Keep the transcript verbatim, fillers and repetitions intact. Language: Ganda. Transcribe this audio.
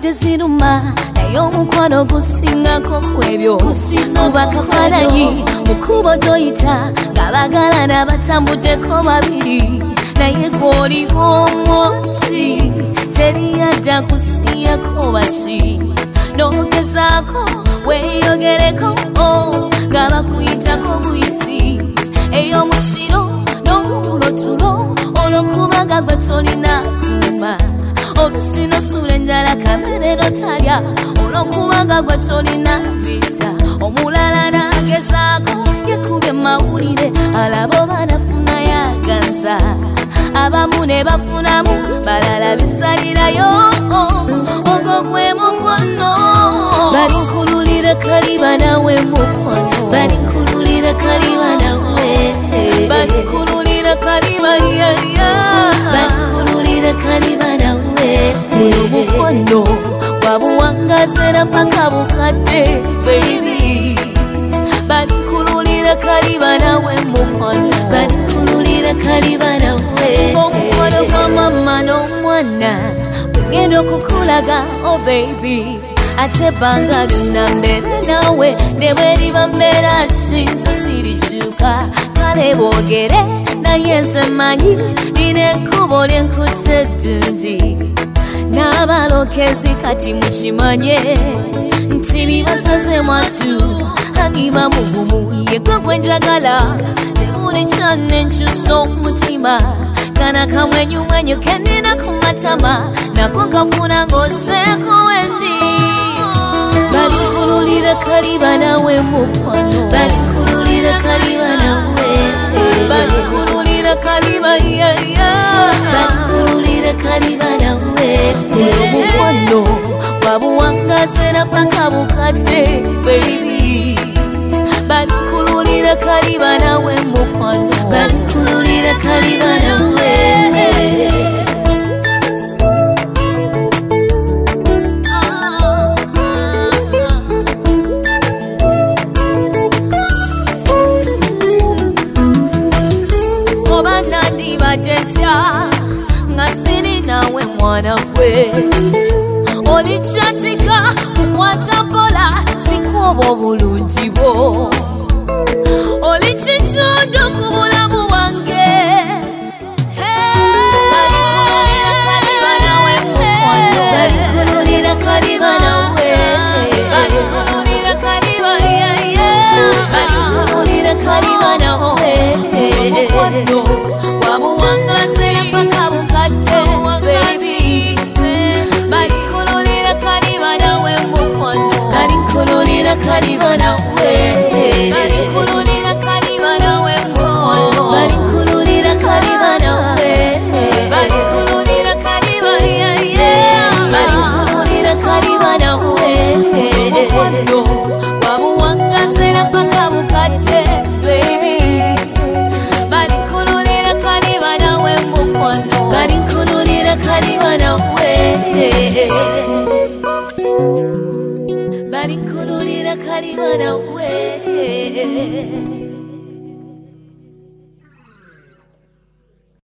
ssente ziruma naye omukwano gusingako kwebyo kuba kafaananyi mukubo gyoyita nga bagalana batambuddeko babiri naye gw'oliwo omwoti teriyadda kusiyako baki n'ogezaako weeyogereko nga bakuyitako buyisi eyo mu kiro n'omugulo tulo olw'okubanga gwe tolina kuma olusi nosula enjala kamere notalya olw'okubanga gwe tolina vita omulala nagezaako yekubye mawulire alabo banafuna yaganza abamu ne bafunamu balala bisalirayo ogwo gwe mukwano balinkululira kaliba nawe mukwano balinkululira kaliba nawe balinkululira kaliba yaya balinkululira kaliba nawe mukwano wabuwangazera mpaka bukadde baby balinkululira kaliba nawe mukwano balinkululira kaliba nawe omukwano gwa mama n'omwana bugenda okukulaga oh baby ate banga lyonna mbeere nawe ne bweriba mbeera kinza sirikyuka kale boogere naye nze manyi lina ekkubo lyenkutte eddungi n'abalokezi kati mukimanye nti bibasaze mwatu haniba mu bumu yegwe gwe njagala tebuli kyanenkyusa omutima kana kamwenyumwenyu kenina ku matama nako kafuna ng'oseeko wendi balinkululira kaliba nawe mukwano balinkululira kaliba nawe balinkululira kaliba yaya balinkululira kaliba nawe mukwano wabuwangazera mpaka bukadde baby balinkululira kaliba nawe mukwano balinkululira kaliba nawe oba nandibadde ntya nga siri nawe mwana gwe olikyatika kukwata mpola sikuoba obulungi bwo oli kitundu ku bulamu bwange balinkululira kaliba nawe mukwano balinkululira kaliba nawe balinkululira kaliba yaya balinkululira kaliba nawe mukwano wabuwangazera mpaka bukadde baby balinkululira kaliba nawe mukwano balinkululira kaliba nawe balinkululira kaliba nawe mukwano balinkululira kaliba nawe balinkululira kaliba yaya balinkululira kaliba nawe mukwano wabuwangazera mpaka bukadde baby balinkululira kaliba nawe mukwano balinkululira kaliba nawe balinkululira kaliba nawe